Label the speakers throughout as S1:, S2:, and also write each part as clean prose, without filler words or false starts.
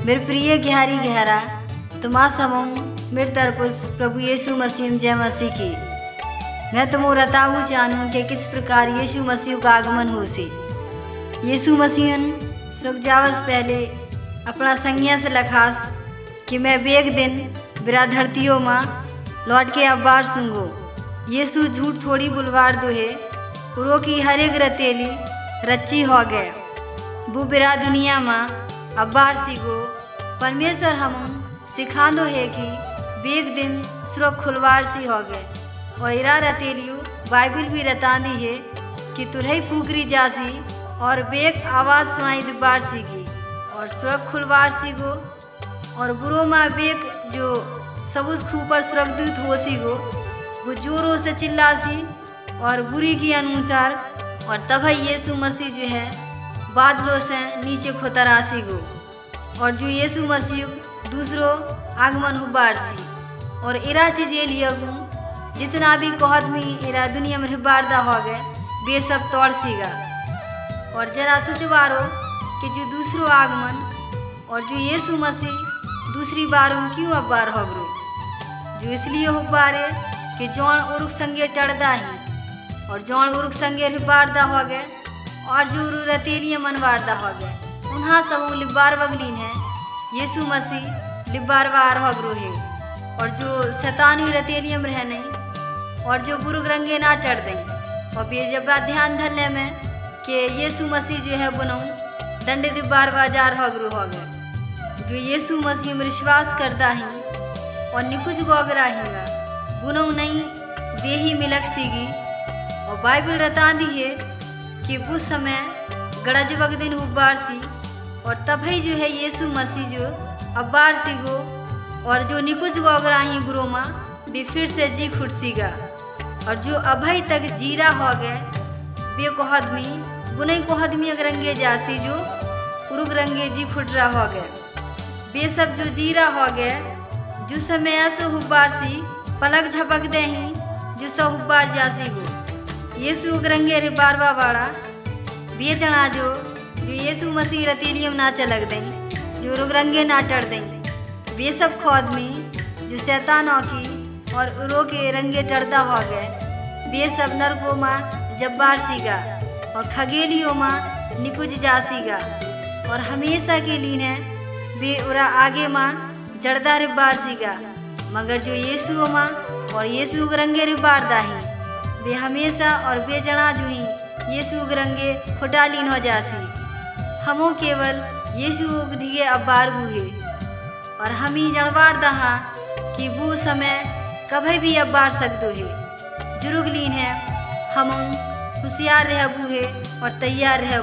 S1: मेरे प्रिय गहरी गहरा तुम्हारा समूह मेरे तरपुस प्रभु यीशु मसीह जय मसीह की। मैं तुम रताऊ जानूँ कि किस प्रकार यीशु मसीह का आगमन हो से। यीशु मसीह सुख जावस पहले अपना संज्ञा से लखास कि मैं बेग दिन बिरा धरतियों माँ लौट के अब्बार सूंगो। यीशु झूठ थोड़ी बुलवार दुहे पुरो की हर एक रतेली रच्ची हो गए। वो बिरा दुनिया माँ अब्बार सीगो परमेश्वर हम सिखा दो है कि बेग दिन सुरख खुलवार सी हो गए। और इरा रतेलियो बाइबिल भी रतांदी है कि तुरही फूकरी जासी और बेग आवाज़ सुनाई दुबार सीगी और सुरख खुलवार सीगो। और बुरो माँ बेग जो सबुस खूपर सुरक्षित हो सीगो वो जोरों से चिल्लासी और बुरी की अनुसार। और तब यीशु मसीह जो है बादलों से नीचे खोतरासी गो। और जो यीशु मसीह दूसरों आगमन हो बारसी और इरा चीज़ें लिया गूँ जितना भी कोहदमी इरा दुनिया में बारदा हो गए वे सब तोड़ सीगा। और जरा सोचवारो कि जो दूसरों आगमन और जो यीशु मसीह दूसरी बार क्यों अब बार हो गरो जो इसलिए हो बारे कि जौन उरुक संगे टड़दा ही और जौन उरुक संगे रिबारदा हो गए और जो उरु रतेलियाँ मनवारदा हो गए उन्हा सब लिब्बार वगलीन है यीशु मसीह लिब्बारवार हो गरो है। और जो शैतानी रतेलियाँ में रह नहीं और जो बुरुक रंगे ना टड़ दें और ये जब ध्यान धरने में कि यीशु मसीह जो है बुनऊ दंडे दिब्बार बाजार हो गरो हो गए। जो यीशु मसीह में विश्वास करता ही और निकुछ गोगरा हीगा बुनऊ नहीं दे ही मिलक सीगी। और बाइबिल रतांदी है कि वो समय गड़ज वक दिन उबार सी और तब ही जो है यीशु मसीह जो अब्बार सी गो और जो निकुछ गोगरा ही बुरोमा भी फिर से जी खुट सीगा। और जो अभय तक जीरा हो गए बे कोहदमी बुनई कोहदमी रंगे जासी जो उरुग रंगे जी खुटरा हो गए बे सब जो जीरा हो गए जो समय ऐसे हुब्बार सी पलक झपक दे ही जो सब हुब्बार जासी गो। यीशु रंगे रे बारवा वाड़ा बे चढ़ा जो यीशु मसीह रतीलियम ना चलक दें जो रुग रंगे ना टर दें वे सब खोदमी जो शैतानों की और उरो के रंगे टरदा हो गए वे सब नरकों माँ जब्बार सीगा और खगेलियों माँ निकुज जा सीगा। और हमेशा के लिए वे उरा आगे माँ जड़दा रिबार सीगा मगर जो यीशु माँ और यीशु रंगे रिबार दाही वे हमेशा और बेचना जो ही यीशु रंगे खुटालीन हो जासी। हमो केवल यीशु ढिगे अब्बार बूहे और हम ही जड़वार दहा कि वो समय कभी भी अब्बार सकते है जुरुगलीन है हम होशियार रह बूहे और तैयार रह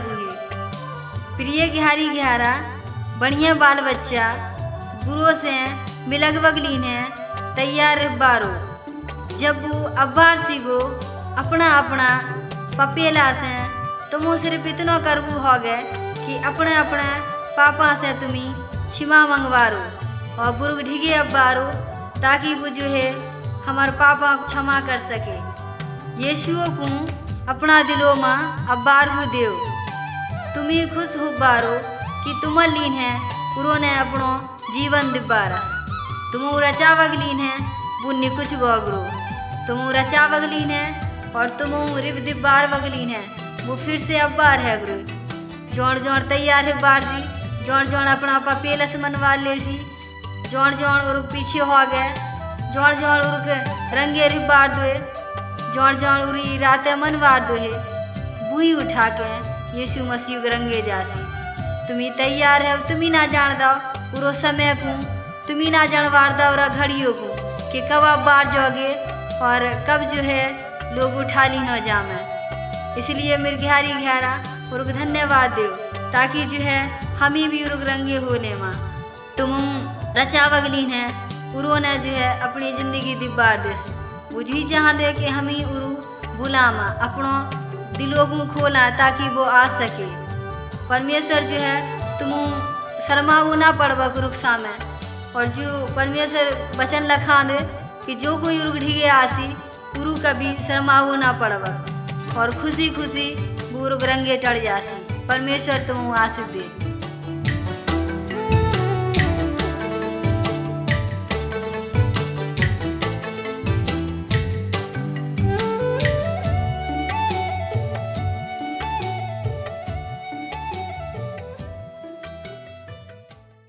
S1: बूहे। प्रिय गहरी गहरा बढ़िया बाल बच्चा गुरु से मिलग वगलीन है तैयार बारो जब वो अब्बार सीगो अपना अपना पपेला से तुम सिर्फ इतना करबू हो गए कि अपने अपने पापा से तुम्हें क्षमा मंगवारो और बुरुग ढिगे अब्बारो ताकि वो जो है हमारे पापा को क्षमा कर सके। यीशुओ को अपना दिलो माँ अब्बार वो देव तुम्हें खुश हो बारो कि तुम लीन है उन्होंने अपनो जीवन दिबारस तुम रचा वगलीन है वो निकुछ गोगरो तुम रचा वगलीन है और तुम रिव दिबार वगलीन है वो फिर से अब्बार है गुरु जौन जौन तैयार है बारसी जौन जौन अपना पपेलस मनवा ले सी जौन जौन उरुक पीछे हो गए जौन जौन उरुक रंगे रिबार दोए जौन जौन उरी रातें मनवार दोहे बुई उठा के यीशु मसीह रंगे जासी। तुम्हें तैयार है तुम्हें ना जान दो पूरा समय को तुम्हें ना जानवार दो और घड़ियों को कि कब आप बार जोगे और कब जो है लोग उठा ली न जामे। इसलिए मेरे गहरी गहरा उरुक धन्यवाद दो ताकि जो है हम ही भी उरुक रंगे हो ले माँ तुम रचा वगलीन है उन्होंने जो है अपनी ज़िंदगी दिबार देस बुझी चाह दे कि हम ही उरु बुलामा अपनों दिलों को खोला ताकि वो आ सके। परमेश्वर जो है तुम शर्माओ ना पड़वा रुखसा में और जो परमेश्वर वचन लखा दे कि जो कोई उरुक ढिगे आसी उरु कभी शर्माओ ना पड़वा और खुशी खुशी बुरुक रंगे टड़ जासी। परमेश्वर तुम आशीष दे।